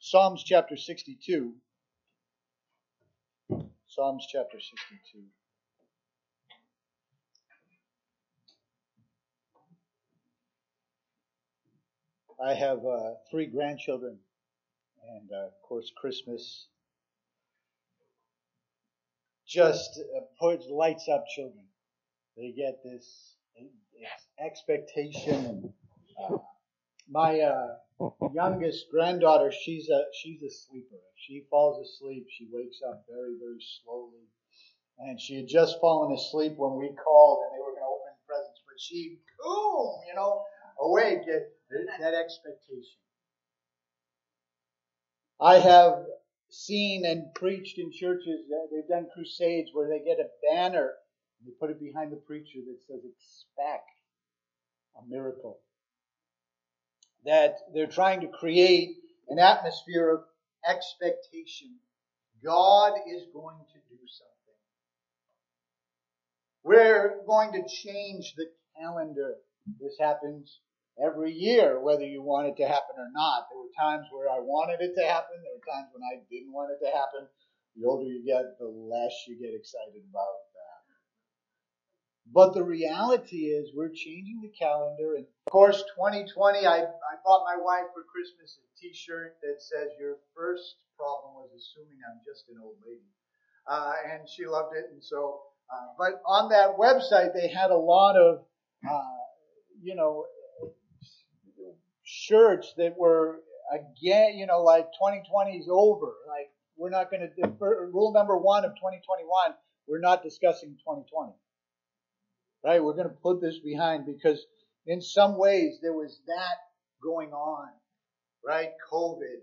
Psalms chapter 62. Psalms chapter 62. I have 3 grandchildren, and of course Christmas just lights up children. They get this expectation. And my youngest granddaughter, she's a sleeper. If she falls asleep, she wakes up very, very slowly. And she had just fallen asleep when we called, and they were going to open presents. But she, boom, awake at that expectation. I have seen and preached in churches, they've done crusades where they get a banner, and they put it behind the preacher that says, "Expect a miracle." That they're trying to create an atmosphere of expectation. God is going to do something. We're going to change the calendar. This happens every year, whether you want it to happen or not. There were times where I wanted it to happen. There were times when I didn't want it to happen. The older you get, the less you get excited about that. But the reality is we're changing the calendar. And of course, 2020, I bought my wife for Christmas a t-shirt that says, "Your first problem was assuming I'm just an old lady." And she loved it. And so, but on that website, they had a lot of, shirts that were, again, like 2020 is over. Like, we're not going to, rule number 1 of 2021, we're not discussing 2020. Right? We're going to put this behind because in some ways there was that going on. Right? COVID,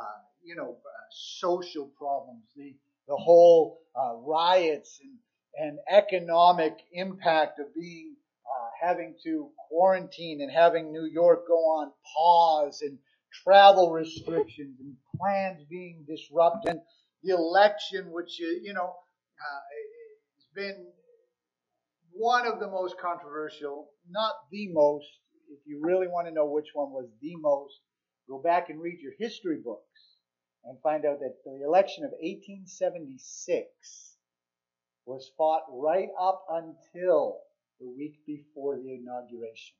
social problems, the whole riots and economic impact of having to quarantine and having New York go on pause and travel restrictions and plans being disrupted. And the election, which, has been one of the most controversial, not the most. If you really want to know which one was the most, go back and read your history books and find out that the election of 1876 was fought right up until the week before the inauguration.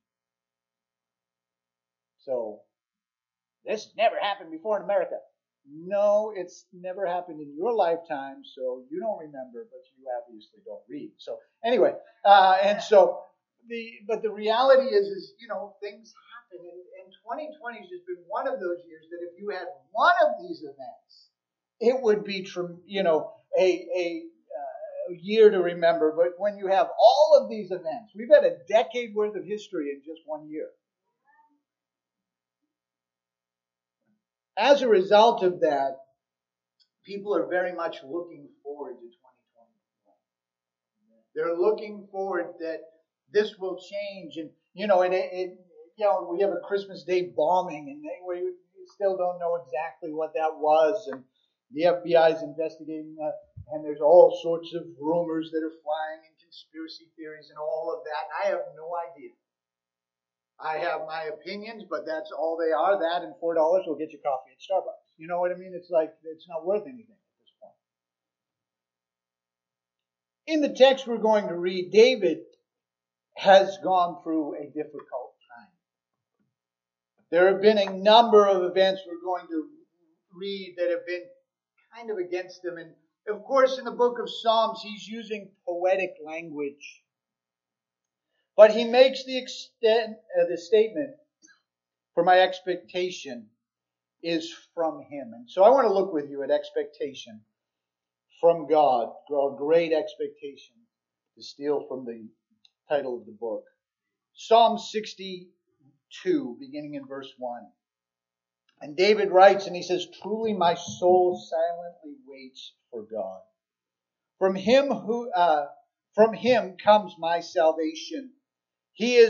So, this never happened before in America. No, it's never happened in your lifetime, so you don't remember, but you obviously don't read. So, anyway, but the reality is things happen, and 2020 has just been one of those years that if you had one of these events, it would be, a year to remember. But when you have all of these events, we've had a decade worth of history in just 1 year. As a result of that, people are very much looking forward to 2021. They're looking forward that this will change, and we have a Christmas Day bombing, and we still don't know exactly what that was, and the FBI is investigating that. And there's all sorts of rumors that are flying and conspiracy theories and all of that. And I have no idea. I have my opinions, but that's all they are. That and $4 will get you coffee at Starbucks. You know what I mean? It's like, it's not worth anything at this point. In the text we're going to read, David has gone through a difficult time. There have been a number of events we're going to read that have been kind of against him. And of course, in the book of Psalms, he's using poetic language. But he makes the statement, "For my expectation is from him." And so I want to look with you at expectation from God. A great expectation, to steal from the title of the book. Psalm 62, beginning in verse 1. And David writes, and he says, "Truly my soul silently waits for God. From him comes my salvation. He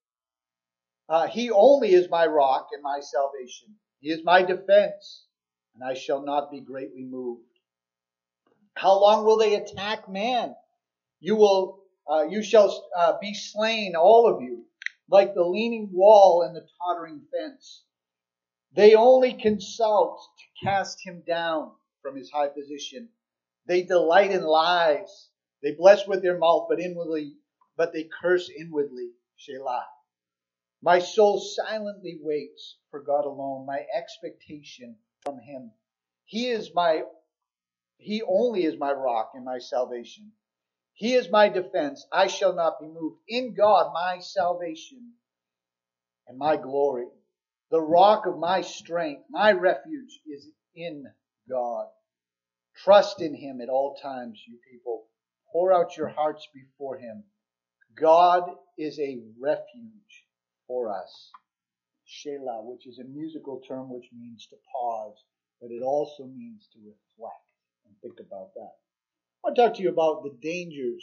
only is my rock and my salvation. He is my defense, and I shall not be greatly moved. How long will they attack man? You shall be slain, all of you, like the leaning wall and the tottering fence. They only consult to cast him down from his high position. They delight in lies. They bless with their mouth, but they curse inwardly. Shelah. My soul silently waits for God alone, my expectation from him. He only is my rock and my salvation. He is my defense. I shall not be moved. In God, my salvation and my glory. The rock of my strength, my refuge is in God. Trust in him at all times, you people. Pour out your hearts before him. God is a refuge for us. Shelah, which is a musical term which means to pause, but it also means to reflect and think about that. I want to talk to you about the dangers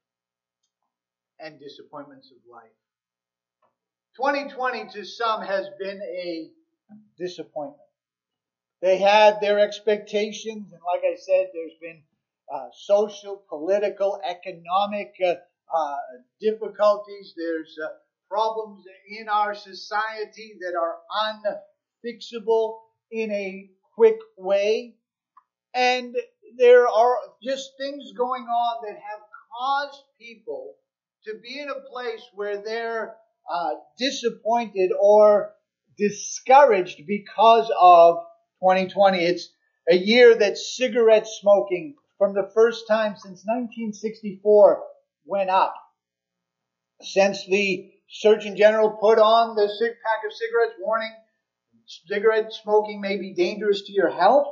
and disappointments of life. 2020 to some has been a disappointment. They had their expectations, and like I said, there's been social, political, economic difficulties. There's problems in our society that are unfixable in a quick way. And there are just things going on that have caused people to be in a place where they're disappointed or discouraged because of 2020. It's a year that cigarette smoking, from the first time since 1964, went up. Since the Surgeon General put on the pack of cigarettes warning cigarette smoking may be dangerous to your health,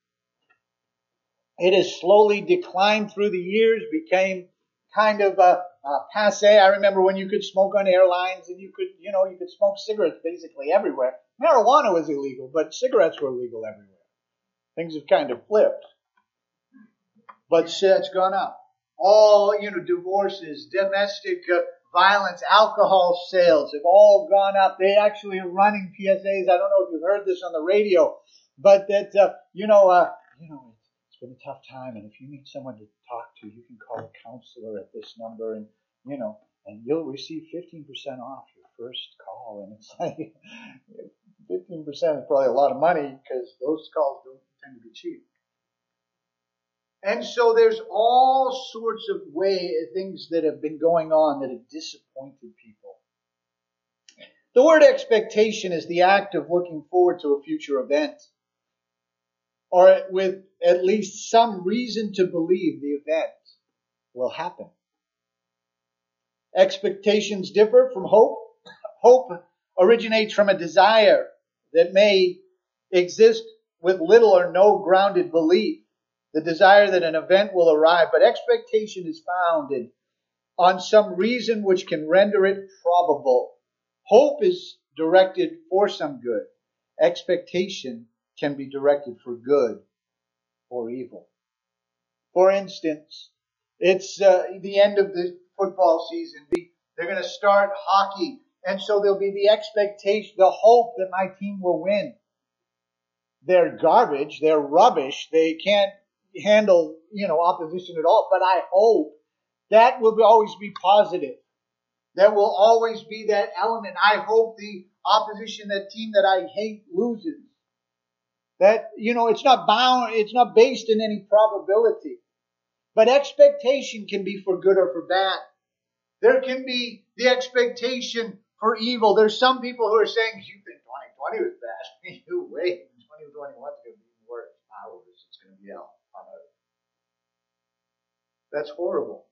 it has slowly declined through the years, became kind of passe. I remember when you could smoke on airlines and you could smoke cigarettes basically everywhere. Marijuana was illegal, but cigarettes were legal everywhere. Things have kind of flipped. But it's gone up. All, divorces, domestic violence, alcohol sales have all gone up. They actually are running PSAs. I don't know if you've heard this on the radio, but that, it's been a tough time, and if you need someone to talk to, you can call a counselor at this number, and you'll receive 15% off your first call. And it's like 15% is probably a lot of money because those calls don't tend to be cheap. And so there's all sorts of things that have been going on that have disappointed people. The word expectation is the act of looking forward to a future event, or with at least some reason to believe the event will happen. Expectations differ from hope. Hope originates from a desire that may exist with little or no grounded belief. The desire that an event will arrive, but expectation is founded on some reason which can render it probable. Hope is directed for some good. Expectation can be directed for good or evil. For instance, it's the end of the football season. They're going to start hockey, and so there'll be the expectation, the hope that my team will win. They're garbage. They're rubbish. They can't handle, opposition at all. But I hope that will always be positive. There will always be that element. I hope the opposition, that team that I hate, loses. That, it's not based in any probability. But expectation can be for good or for bad. There can be the expectation for evil. There's some people who are saying, you think 2020 was bad. You wait. 2021 is going to be worse. It's going to be hell on earth. That's horrible.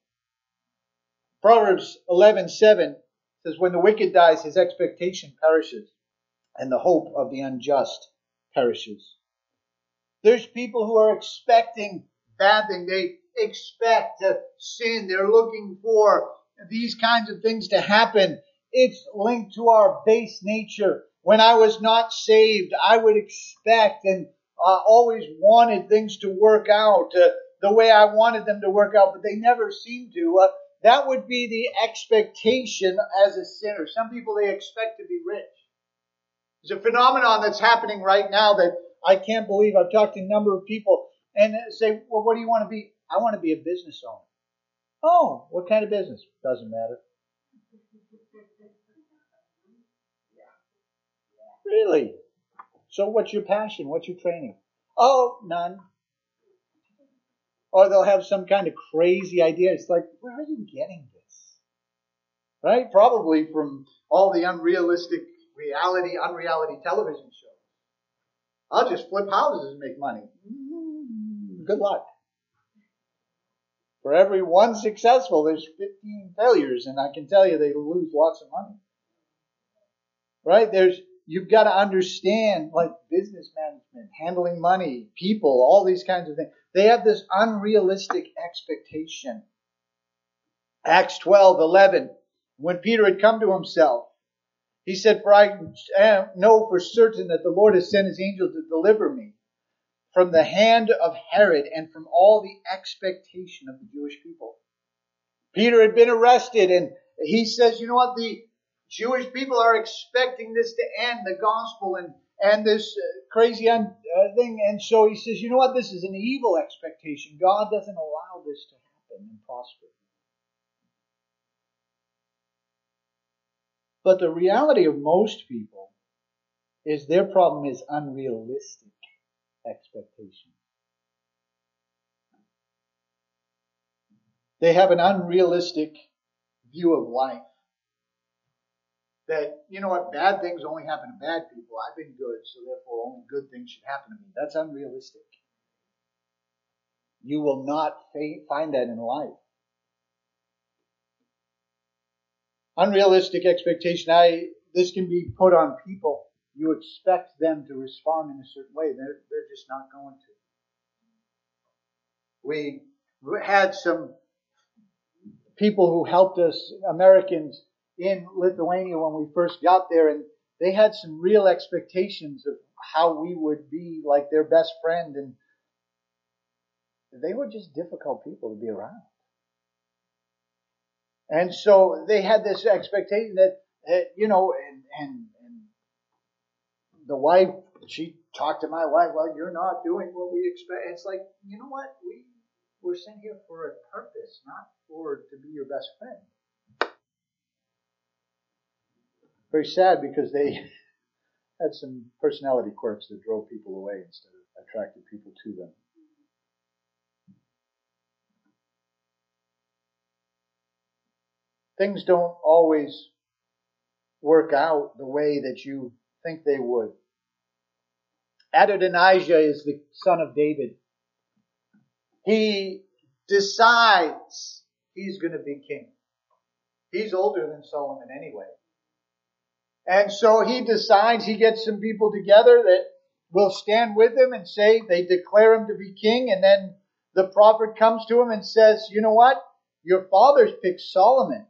Proverbs 11:7 says, when the wicked dies, his expectation perishes, and the hope of the unjust perishes. There's people who are expecting bad things. They expect sin. They're looking for these kinds of things to happen. It's linked to our base nature. When I was not saved, I would expect and always wanted things to work out the way I wanted them to work out, but they never seem to. That would be the expectation as a sinner. Some people, they expect to be rich. There's a phenomenon that's happening right now that I can't believe. I've talked to a number of people and say, well, what do you want to be? I want to be a business owner. Oh, what kind of business? Doesn't matter. Really? So what's your passion? What's your training? Oh, none. Or they'll have some kind of crazy idea. It's like, where are you getting this? Right? Probably from all the unrealistic unreality television shows. I'll just flip houses and make money. Good luck. For every one successful, there's 15 failures, and I can tell you they lose lots of money. Right? You've got to understand, like business management, handling money, people, all these kinds of things. They have this unrealistic expectation. Acts 12:11, when Peter had come to himself, he said, "For I know for certain that the Lord has sent his angel to deliver me from the hand of Herod and from all the expectation of the Jewish people." Peter had been arrested, and he says, you know what, the Jewish people are expecting this to end, the gospel, and this crazy thing. And so he says, you know what, this is an evil expectation. God doesn't allow this to happen and prosper. But the reality of most people is their problem is unrealistic expectation. They have an unrealistic view of life. That, you know what, bad things only happen to bad people. I've been good, so therefore only good things should happen to me. That's unrealistic. You will not find that in life. Unrealistic expectation. This can be put on people. You expect them to respond in a certain way. They're just not going to. We had some people who helped us, Americans, in Lithuania when we first got there, and they had some real expectations of how we would be like their best friend, and they were just difficult people to be around. And so they had this expectation that, and the wife, she talked to my wife, well, you're not doing what we expect. It's like, you know what? We're sent here for a purpose, not to be your best friend. Very sad because they had some personality quirks that drove people away instead of attracted people to them. Things don't always work out the way that you think they would. Adonijah is the son of David. He decides he's going to be king. He's older than Solomon anyway. And so he decides, he gets some people together that will stand with him and say, they declare him to be king. And then the prophet comes to him and says, you know what? Your fathers picked Solomon.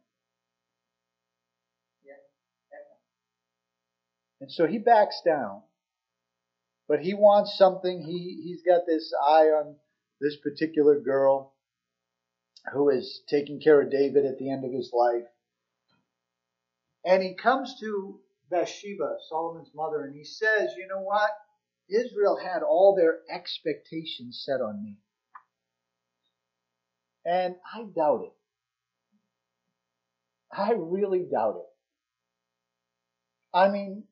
And so he backs down. But he wants something. He's got this eye on this particular girl who is taking care of David at the end of his life. And he comes to Bathsheba, Solomon's mother, and he says, you know what? Israel had all their expectations set on me. And I doubt it. I really doubt it. I mean,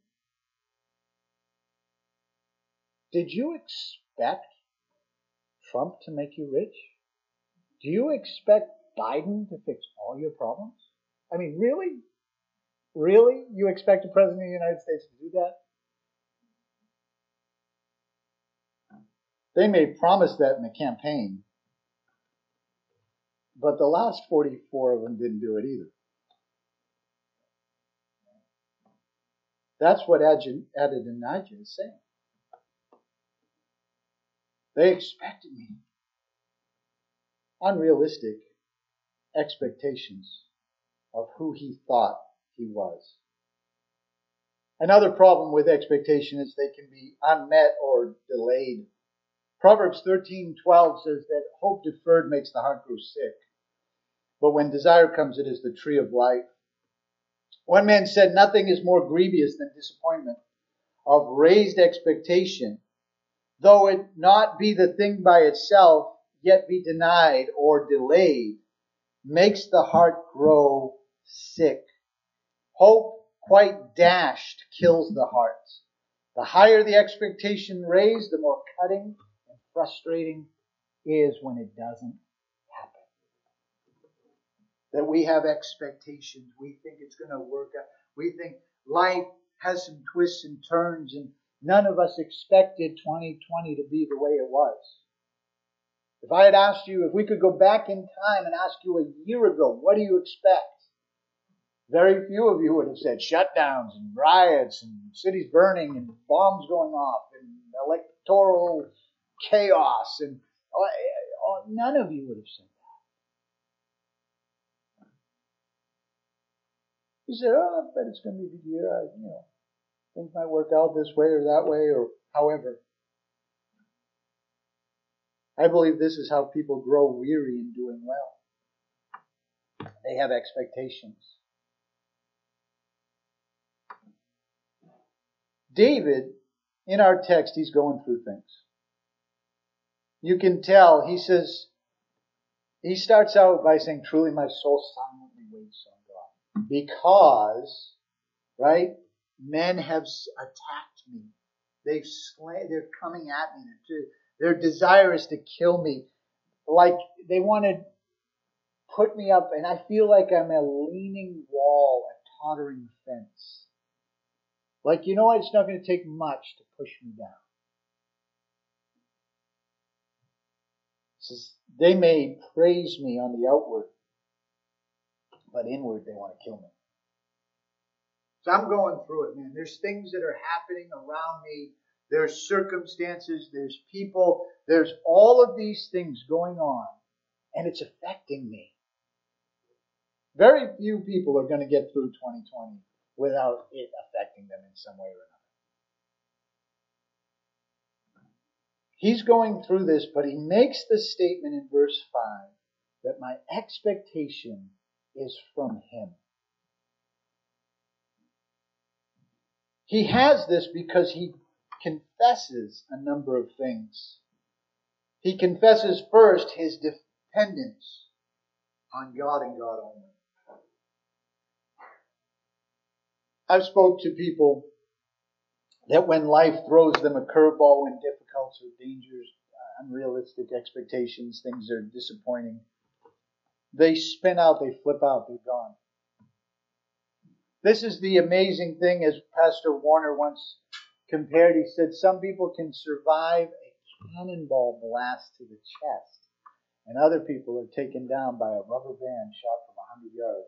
did you expect Trump to make you rich? Do you expect Biden to fix all your problems? I mean, really? Really? You expect a president of the United States to do that? They may promise that in the campaign, but the last 44 of them didn't do it either. That's what Adonijah is saying. They expected me. Unrealistic expectations of who he thought he was. Another problem with expectation is they can be unmet or delayed. Proverbs 13:12 says that hope deferred makes the heart grow sick, but when desire comes, it is the tree of life. One man said, nothing is more grievous than disappointment of raised expectation, though it not be the thing by itself, yet be denied or delayed, makes the heart grow sick. Hope quite dashed kills the heart, The higher the expectation raised, the more cutting and frustrating is when it doesn't happen. That we have expectations. We think it's going to work out. We think life has some twists and turns, and none of us expected 2020 to be the way it was. If I had asked you, if we could go back in time and ask you a year ago, what do you expect? Very few of you would have said shutdowns and riots and cities burning and bombs going off and electoral chaos, and none of you would have said that. You said, I bet it's going to be a good year. Things might work out this way or that way or however. I believe this is how people grow weary in doing well. They have expectations. David, in our text, he's going through things. You can tell, he starts out by saying, truly my soul silently waits on God. Because, right, men have attacked me. They're coming at me. Their desire is to kill me. Like they want to put me up, and I feel like I'm a leaning wall, a tottering fence. Like, you know what? It's not going to take much to push me down. It says, they may praise me on the outward, but inward they want to kill me. So I'm going through it, man. There's things that are happening around me. There's circumstances. There's people. There's all of these things going on, and it's affecting me. Very few people are going to get through 2020 without it affecting them in some way or another. He's going through this, but he makes the statement in verse 5 that my expectation is from him. He has this because he confesses a number of things. He confesses first his dependence on God and God only. I've spoke to people that when life throws them a curveball, when difficulties or dangers, unrealistic expectations, things are disappointing, they spin out, they flip out, they're gone. This is the amazing thing, as Pastor Warner once compared. He said some people can survive a cannonball blast to the chest, and other people are taken down by a rubber band shot from 100 yards.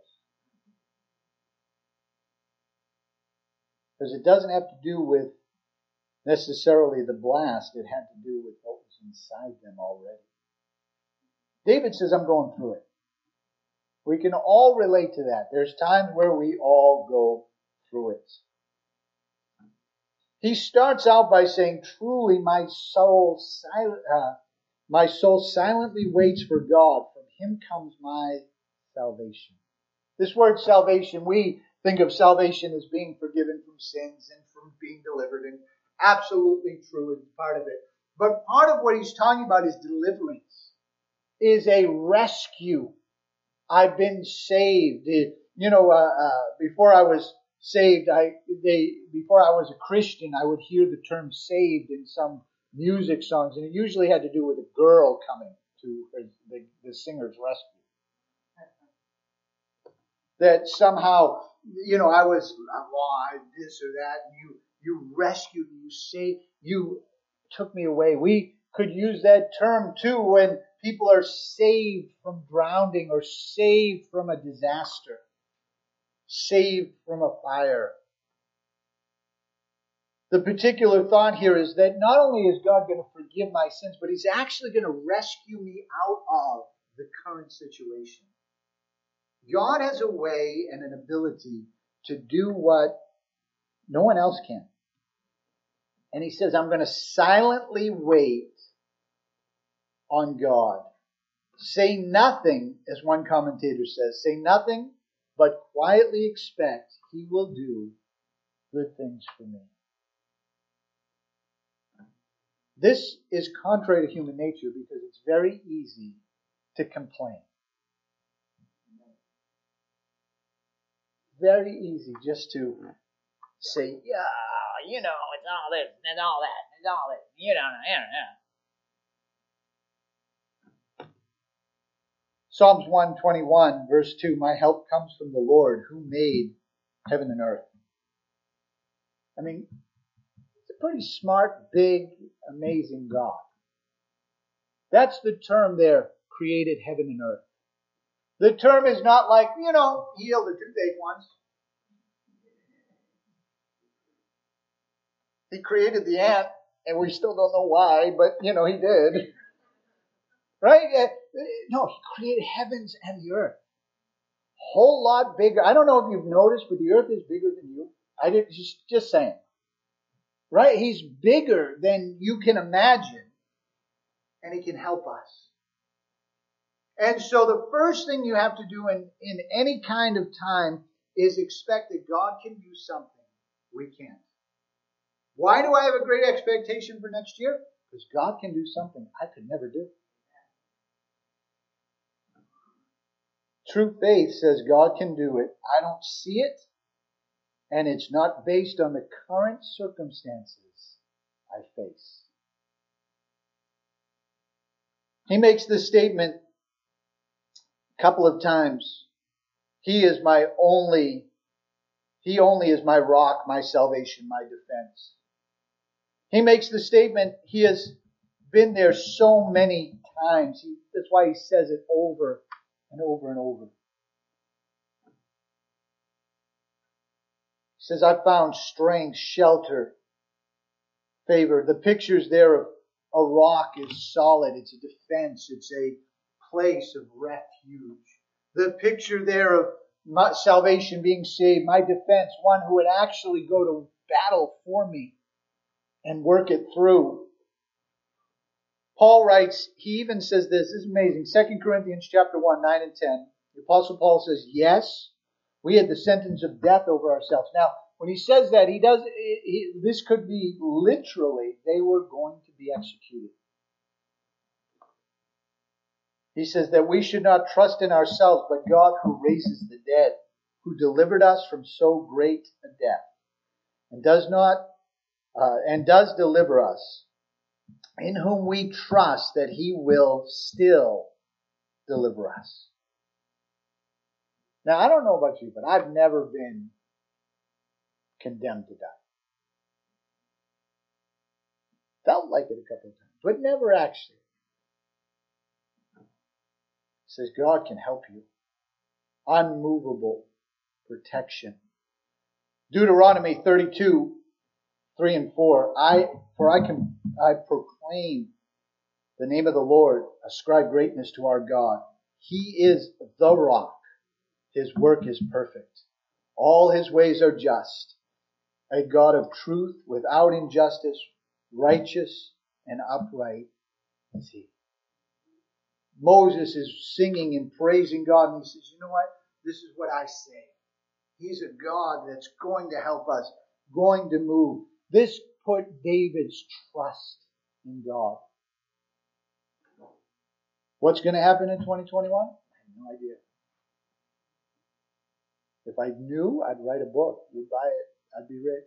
Because it doesn't have to do with necessarily the blast. It had to do with what was inside them already. David says, I'm going through it. We can all relate to that. There's times where we all go through it. He starts out by saying, truly my soul silently waits for God. From him comes my salvation. This word salvation, we think of salvation as being forgiven from sins and from being delivered, and absolutely true is part of it. But part of what he's talking about is deliverance, is a rescue. I've been saved. Before I was saved, before I was a Christian, I would hear the term saved in some music songs, and it usually had to do with a girl coming to the singer's rescue. That somehow, I was alive, this or that, and you rescued me, you saved, you took me away. We could use that term too when people are saved from drowning or saved from a disaster, saved from a fire. The particular thought here is that not only is God going to forgive my sins, but he's actually going to rescue me out of the current situation. God has a way and an ability to do what no one else can. And he says, I'm going to silently wait on God. Say nothing, as one commentator says, say nothing, but quietly expect he will do good things for me. This is contrary to human nature because it's very easy to complain. Very easy just to say, it's all this, and it's all that, and it's all this, Psalms 121, verse 2, my help comes from the Lord who made heaven and earth. I mean, it's a pretty smart, big, amazing God. That's the term there, created heaven and earth. The term is not like, he healed the toothache once. He created the ant, and we still don't know why, but, he did. Right? No, he created heavens and the earth. Whole lot bigger. I don't know if you've noticed, but the earth is bigger than you. I did just saying. Right? He's bigger than you can imagine. And he can help us. And so the first thing you have to do in any kind of time is expect that God can do something we can't. Why do I have a great expectation for next year? Because God can do something I could never do. True faith says God can do it. I don't see it. And it's not based on the current circumstances I face. He makes this statement a couple of times. He only is my rock, my salvation, my defense. He makes the statement, he has been there so many times. That's why he says it over and over and over. He says, I found strength, shelter, favor. The pictures there of a rock is solid. It's a defense. It's a place of refuge. The picture there of my salvation being saved, my defense, one who would actually go to battle for me and work it through. Paul writes, he even says this is amazing. 2 Corinthians chapter 1, 9 and 10. The Apostle Paul says, yes, we had the sentence of death over ourselves. Now, when he says that, this could be literally, they were going to be executed. He says that we should not trust in ourselves, but God who raises the dead, who delivered us from so great a death, and does deliver us, in whom we trust that he will still deliver us. Now, I don't know about you, but I've never been condemned to die. Felt like it a couple of times, but never actually. It says God can help you. Unmovable protection. Deuteronomy 32, 3 and 4. I proclaim the name of the Lord, ascribe greatness to our God. He is the rock. His work is perfect. All his ways are just. A God of truth, without injustice, righteous and upright is he. Moses is singing and praising God, and he says, you know what? This is what I say. He's a God that's going to help us, going to move. This put David's trust in God. What's going to happen in 2021? I have no idea. If I knew, I'd write a book. You'd buy it. I'd be rich.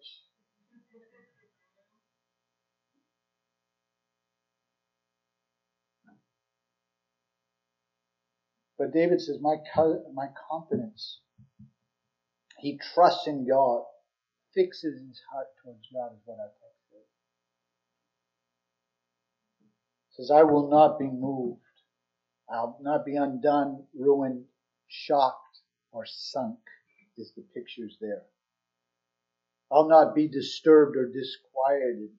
But David says, my confidence, he trusts in God, fixes his heart towards God, is what our text says. It says, I will not be moved. I'll not be undone, ruined, shocked, or sunk, is the pictures there. I'll not be disturbed or disquieted.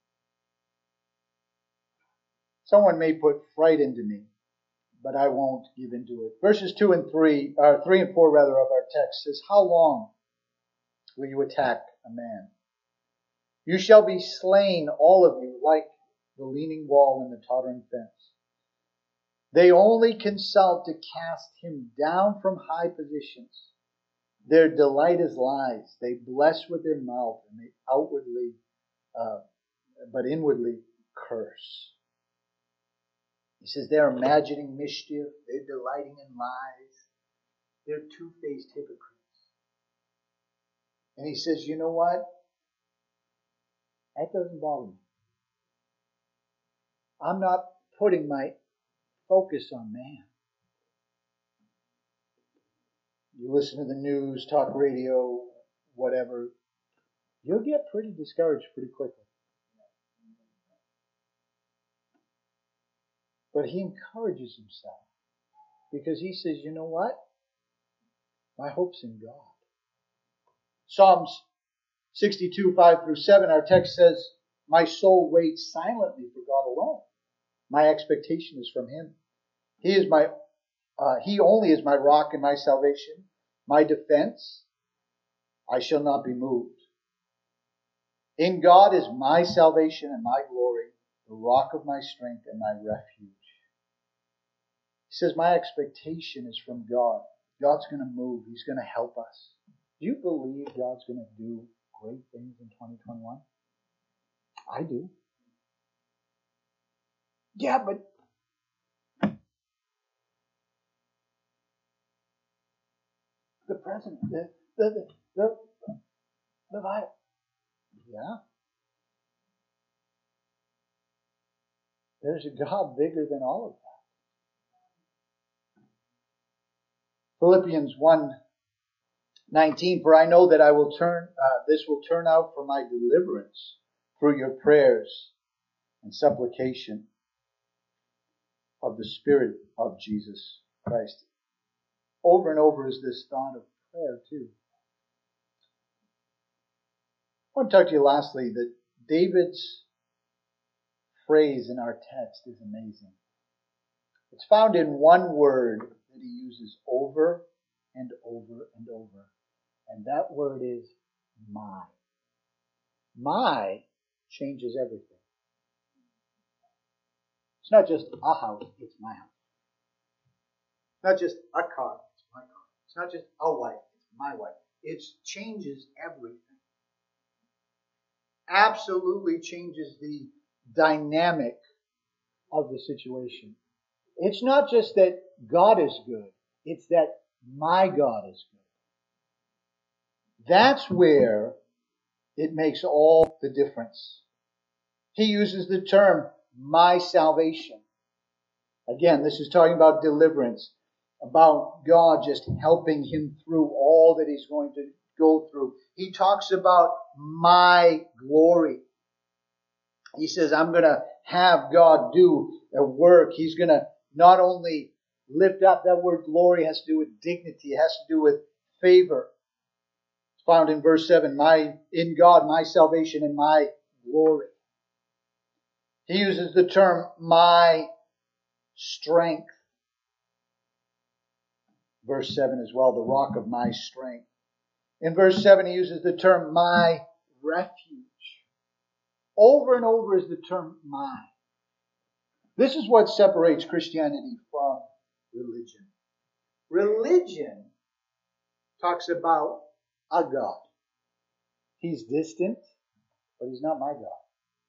Someone may put fright into me, but I won't give into it. Verses 3 and 4 of our text says, how long will you attack a man? You shall be slain, all of you, like the leaning wall and the tottering fence. They only consult to cast him down from high positions. Their delight is lies. They bless with their mouth, and they outwardly, but inwardly curse. He says they're imagining mischief. They're delighting in lies. They're two-faced hypocrites. And he says, you know what? That doesn't bother me. I'm not putting my focus on man. You listen to the news, talk radio, whatever, you'll get pretty discouraged pretty quickly. But he encourages himself because he says, you know what? My hope's in God. Psalms 62, 5 through 7, our text says, my soul waits silently for God alone. My expectation is from him. He only is my rock and my salvation, my defense. I shall not be moved. In God is my salvation and my glory, the rock of my strength and my refuge. He says, my expectation is from God. God's going to move. He's going to help us. Do you believe God's going to do great things in 2021? I do. Yeah, but the president, the virus. Yeah. There's a God bigger than all of that. Philippians 1:19, for I know that this will turn out for my deliverance through your prayers and supplication of the Spirit of Jesus Christ. Over and over is this thought of prayer too. I want to talk to you lastly that David's phrase in our text is amazing. It's found in one word that he uses over and over and over. And that word is my. My changes everything. It's not just a house, it's my house. It's not just a car, it's my car. It's not just a wife, it's my wife. It changes everything. Absolutely changes the dynamic of the situation. It's not just that God is good, it's that my God is good. That's where it makes all the difference. He uses the term, my salvation. Again, this is talking about deliverance, about God just helping him through all that he's going to go through. He talks about my glory. He says, I'm going to have God do a work. He's going to not only lift up, that word glory has to do with dignity. It has to do with favor. It's found in verse 7, in God, my salvation and my glory. He uses the term, my strength. Verse 7 as well, the rock of my strength. In verse 7, he uses the term, my refuge. Over and over is the term, my. This is what separates Christianity from religion. Religion talks about a God. He's distant, but he's not my God.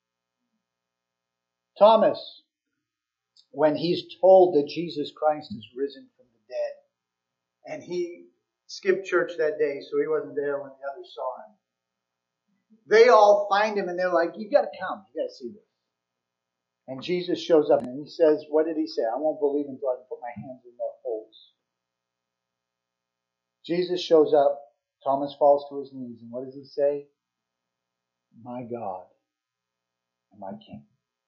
Thomas, when he's told that Jesus Christ is risen from the dead, and he skipped church that day, so he wasn't there when the others saw him. They all find him and they're like, you got to come. You got to see this. And Jesus shows up and he says, what did he say? I won't believe until I can put my hands in the holes. Jesus shows up. Thomas falls to his knees. And what does he say? My God and my King.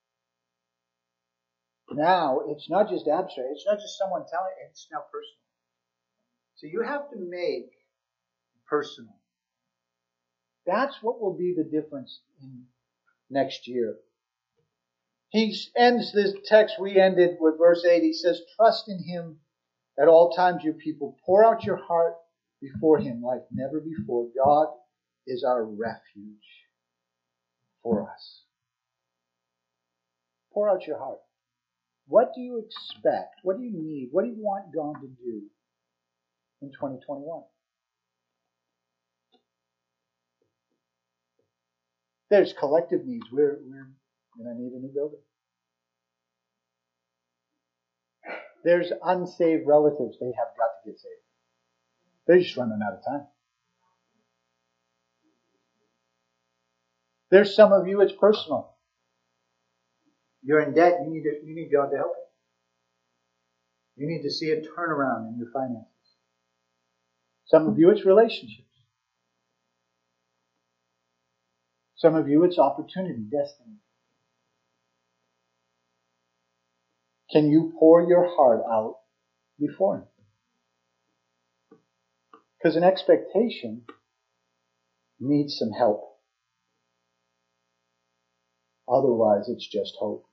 Now, it's not just abstract. It's not just someone telling it. It's now personal. So you have to make it personal. That's what will be the difference in next year. He ends this text, we ended with verse 8. He says, trust in him at all times, you people. Pour out your heart before him like never before. God is our refuge for us. Pour out your heart. What do you expect? What do you need? What do you want God to do in 2021? There's collective needs. We're going to need a new building. There's unsaved relatives. They have got to get saved. They're just running out of time. There's some of you, it's personal. You're in debt, you need God to help you. You need to see a turnaround in your finances. Some of you, it's relationships. Some of you, it's opportunity, destiny. Can you pour your heart out before Him? Because an expectation needs some help. Otherwise, it's just hope.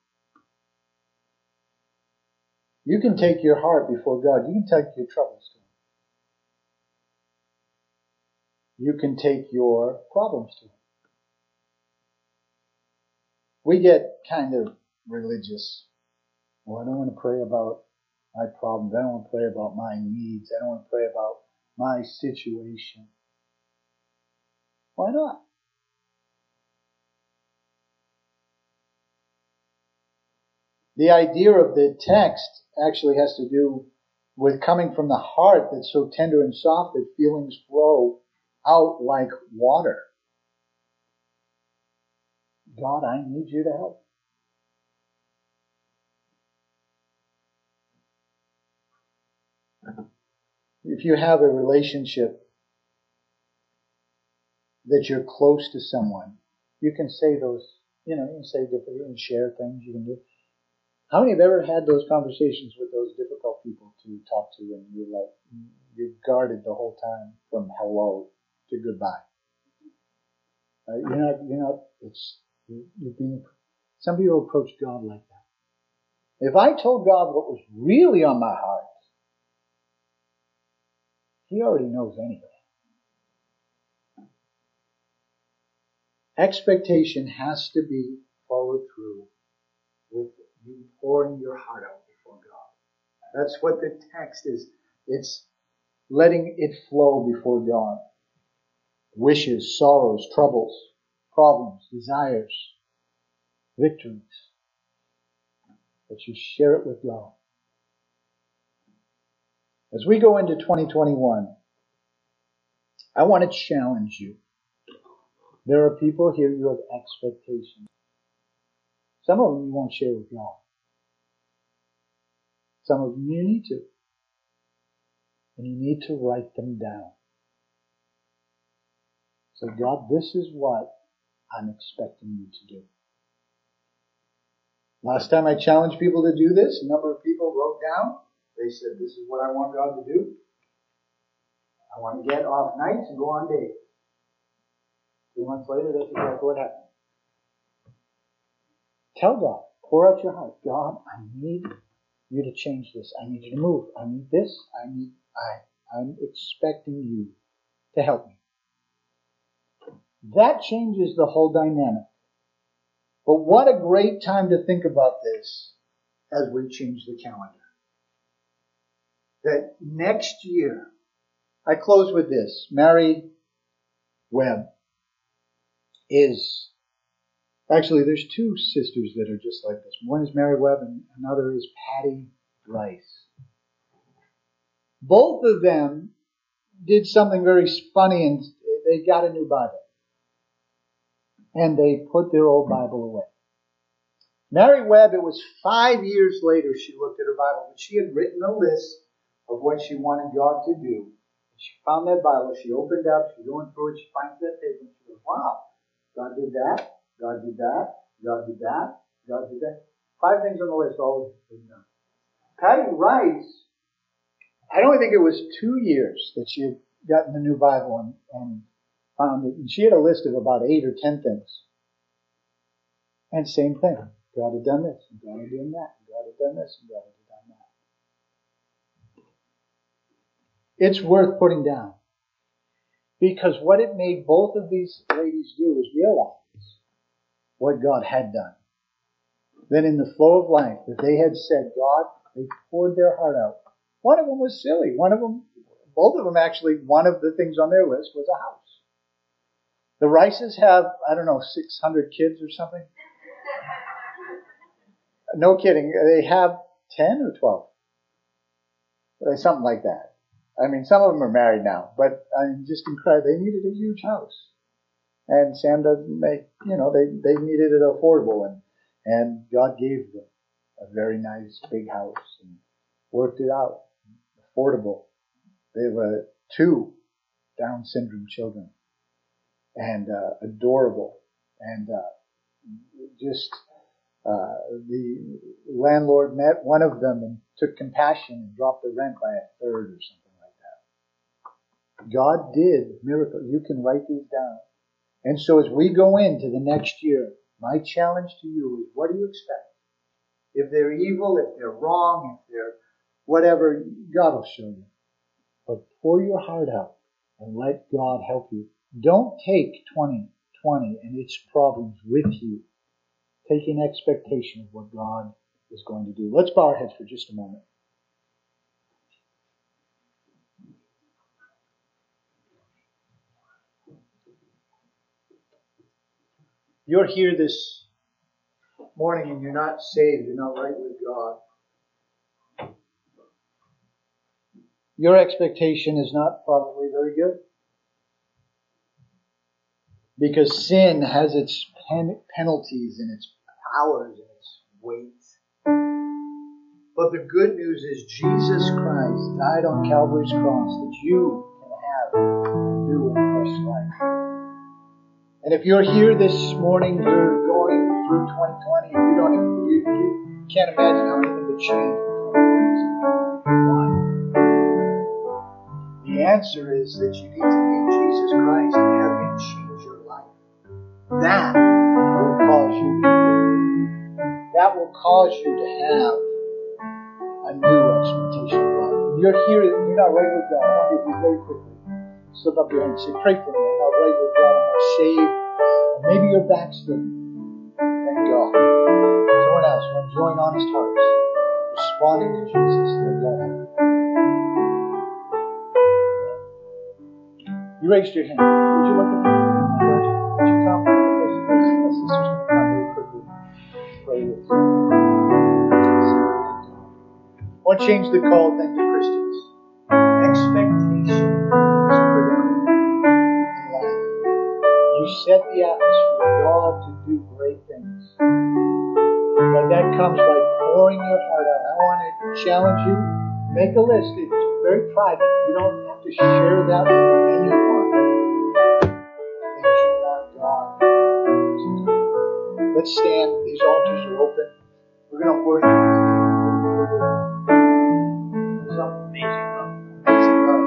You can take your heart before God. You can take your troubles to Him. You can take your problems to Him. We get kind of religious. Well, I don't want to pray about my problems. I don't want to pray about my needs. I don't want to pray about my situation. Why not? The idea of the text actually has to do with coming from the heart that's so tender and soft that feelings flow out like water. God, I need you to help. If you have a relationship that you're close to someone, you can say those, you can say different, you can share things, you can do. How many have ever had those conversations with those difficult people to talk to and you're guarded the whole time from hello to goodbye? Some people approach God like that. If I told God what was really on my heart, He already knows anyway. Expectation has to be followed through with you pouring your heart out before God. That's what the text is. It's letting it flow before God. Wishes, sorrows, troubles, problems, desires, victories. That you share it with God. As we go into 2021, I want to challenge you. There are people here who have expectations. Some of them you won't share with God. Some of them you need to. And you need to write them down. So God, this is what I'm expecting you to do. Last time I challenged people to do this, a number of people wrote down. They said, this is what I want God to do. I want to get off nights and go on days. 3 months later, that's exactly what happened. Tell God, pour out your heart. God, I need you to change this. I need you to move. I need this. I'm expecting you to help me. That changes the whole dynamic. But what a great time to think about this as we change the calendar. That next year, I close with this. Mary Webb is, actually there's 2 sisters that are just like this. One is Mary Webb and another is Patty Rice. Both of them did something very funny, and they got a new Bible. And they put their old Bible away. Mary Webb, it was 5 years later she looked at her Bible, but she had written a list of what she wanted God to do. She found that Bible, she opened up, she's going through it, she finds that paper, and she goes, wow, God did that, God did that, God did that, God did that. 5 things on the list, all been done. Patty Rice, I don't think it was 2 years that she had gotten the new Bible and found it. And she had a list of about 8 or 10 things. And same thing. God had done this, and God had done that, and God had done this, and God had done that. It's worth putting down. Because what it made both of these ladies do is realize what God had done. Then in the flow of life that they had said, God, they poured their heart out. One of them was silly. Both of them actually, one of the things on their list was a house. The Rices have, 600 kids or something. No kidding. They have 10 or 12. Something like that. Some of them are married now, but I'm just incredible. They needed a huge house. And Sam doesn't make, they needed it affordable, and God gave them a very nice big house and worked it out. Affordable. They have 2 Down syndrome children, and adorable, and the landlord met one of them and took compassion and dropped the rent by 1/3 or something like that. God did miracles. You can write these down. And so as we go into the next year, my challenge to you is, what do you expect? If they're evil, if they're wrong, if they're whatever, God will show you. But pour your heart out and let God help you. Don't take 2020 and its problems with you. Take an expectation of what God is going to do. Let's bow our heads for just a moment. You're here this morning and you're not saved, you're not right with God. Your expectation is not probably very good. Because sin has its penalties and its powers and its weights. But the good news is Jesus Christ died on Calvary's cross that you can have a new and fresh life. And if you're here this morning, you're going through 2020 and you can't imagine how anything would change in 2020. Why? The answer is that you need to meet Jesus Christ and have Him change your life. That will cause you to live. That will cause you to have a new expectation of life. When you're here and you're not right with God, I want you to be very quickly. Slip up your hand and say, pray for me. I'm not right with God. I'm not saved. Or maybe you're backslidden. Thank God. Someone else want to join honest hearts, responding to Jesus. Let God help you. You raised your hand. Would you look at me? Would you come? My sister's going to come very quickly. Pray with you. I want to change the call then to Christians. Expectation is critical in life. You set the atmosphere for God to do great things. But that comes by pouring your heart out. I want to challenge you. Make a list. It's very private. You don't have to share that with anyone. Things you want God to do. Let's stand. These altars are open. We're going to worship. Something amazing love. Amazing love.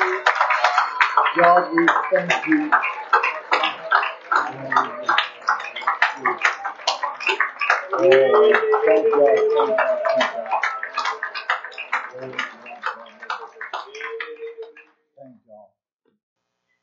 God, we thank you. Oh, thank God, thank God, thank God.